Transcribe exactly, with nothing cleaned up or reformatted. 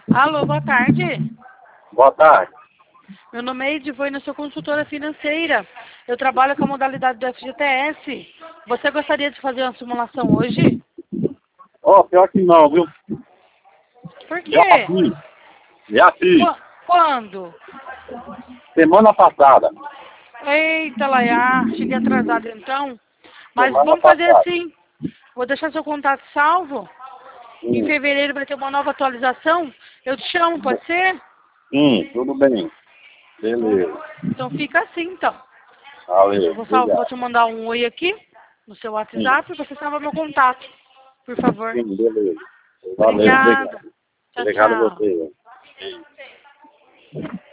Alô, boa tarde. Boa tarde. Meu nome é Edivone, eu sou consultora financeira. Eu trabalho com a modalidade do F G T S. Você gostaria de fazer uma simulação hoje? Ó, pior que não, viu? Por Já quê? fiz. Já fiz. Qu- Quando? Semana passada. Eita, Laia, cheguei atrasado então. Mas Semana vamos fazer passada. assim. Vou deixar seu contato salvo. Em Hum, fevereiro vai ter uma nova atualização. Eu te chamo, pode ser? hum, tudo bem. Beleza. Então fica assim, então. Valeu. Eu vou, sal- vou Obrigado. te mandar um oi aqui no seu Sim, WhatsApp e você salva meu contato, por favor. sim, beleza. Valeu, obrigado. Obrigada. Tchau, Obrigado a tchau. você.